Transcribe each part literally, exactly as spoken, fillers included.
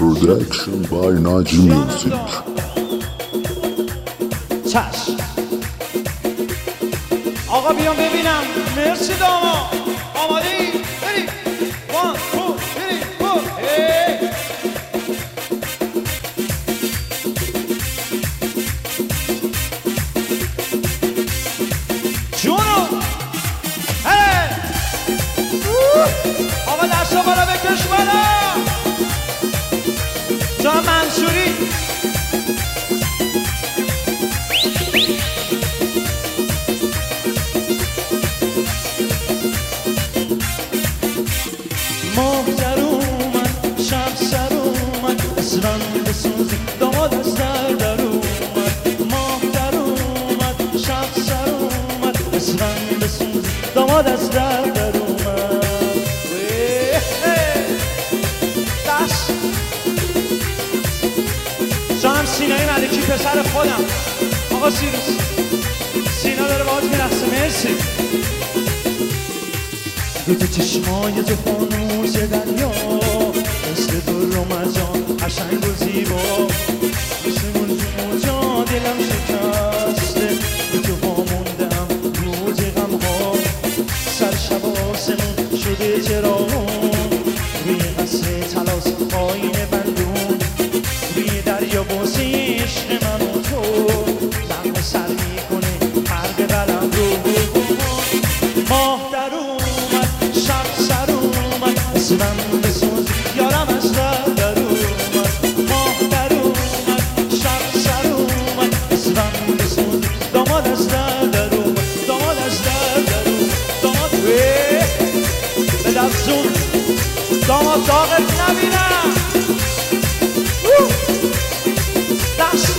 production by Naji Music. چشم آقا بیام ببینم. مرسی داما. آماده ای؟ بریم. وان تو تری فور. جونو هی آقا دستا بالا بکش بالا. جان منصوری ماه در اومد، شب سر اومد، اسفند بسوزی داماد از در در اومد. ماه در اومد، شب سر اومد، اسفند بسوزی داماد از در در اومد. دست جانم سینای ملکی پسر خودم. آقا سیروس سینا داره باهات میرقصه. مرسی. دو تا چشمای تو فانوس دریا مثل در و مرجان قشنگ و زیبا، مثل موج موجا دلم شکسته بی تو واموندم روز غمها. سر شب آسمون شده چراغون روی قصر طلاس آینه بندون، روی دریا بازی عشق من و تو لغم سر میکنه حرق قلم رو. ماه در اومد، شب سر اومد، اسفند بسوز یارم از در در اومد. ماه در اومد، شب سر اومد، اسفند بسوز داماد از در در اومد. داماد از در در اومد. داماد به دفزون داماد داغت نبینم. دست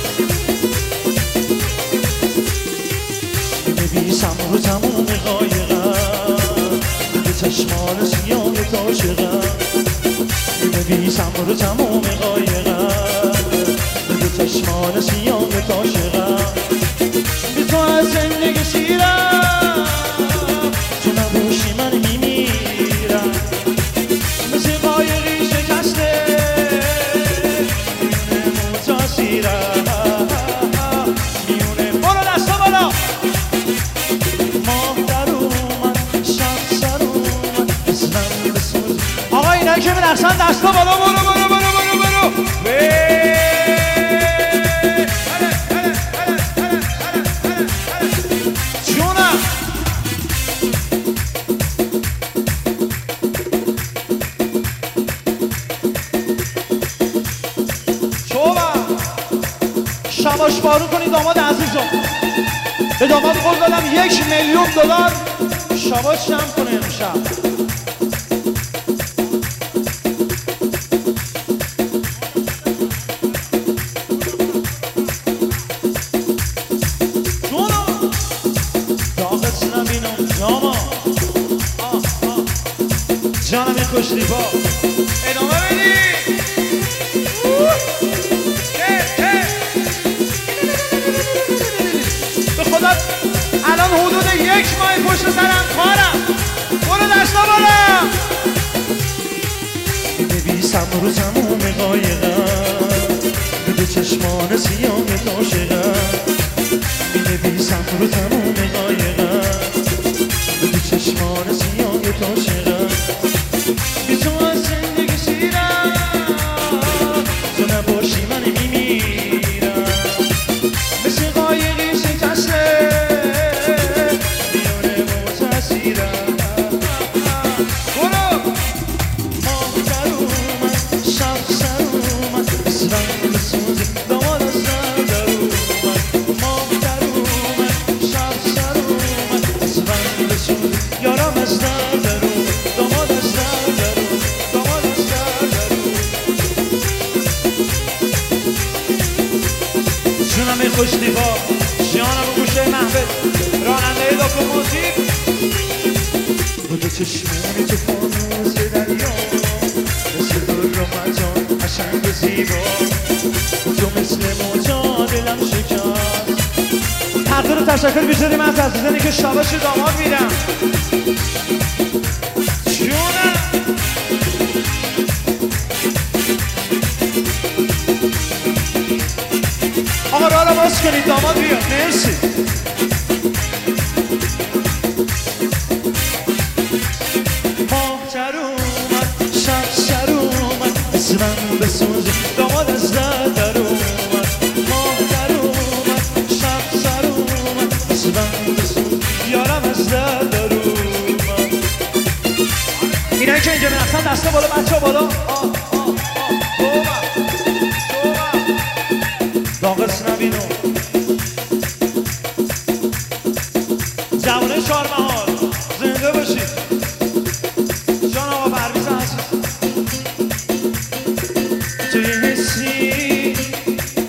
میبیسم رو تموم قایقم، به چشمان سیاه عاشقم. میبیسم رو تموم قایقم، به چشمان سیاه عاشقم. بی تو از زندگی سیرم، تو نباشی من میمیرم. مثل قایقی شکسته میونه موجا سیرم. میونه برو دستا بالا. آقا اینایی که میرقصن دستا بالا. برو برو برو برو برو. جونم شوبا شباش بارون کنی داماد عزیزم. به داماد قول دادم یک میلیون دلار شباش جمع کنه امشب. جانم این خوشلیبا ادامه بدی. به خدا الان حدود یک ماه پشت سرم کارم. برو دستا بالا. میبیسم رو تموم قایقم، به چشمان سیاه عاشقم. میبیسم رو تموم قایقم، به چشمان سیاه عاشقم. بی تو از زندگی سیرم، تو نباشی من میمیرم. مثل قایقی شکسته میونه موج سیرم. برو. ماه در اومد، شب سر اومد، اسفند بسوزی داماد از در در اومد. ماه در اومد، شب سر اومد، اسفند بسوزی یارم از در در اومد. داماد از در در اومد. داماد از در در اومد. جونم این خوشلیبا جانم و گوشه محبت راننده لوکوموتیو. با دو چشمانی تو فانوس دریا مثل در و مرجان قشنگ و زیبا، تو مثل موجا دلم شکست. تقدیر و تشکر بیشتریم از عزیزانی که شاباش داماد میدم. جونم باز کنید داماد بیاد. مرسی. ماه در اومد شب سر اومد از من بسوزه داماد از در در اومد. ماه در اومد شب سر اومد از من بسوزه یارم از در در اومد. اینایی که اینجا میرفتن دسته بالا بچه بالا.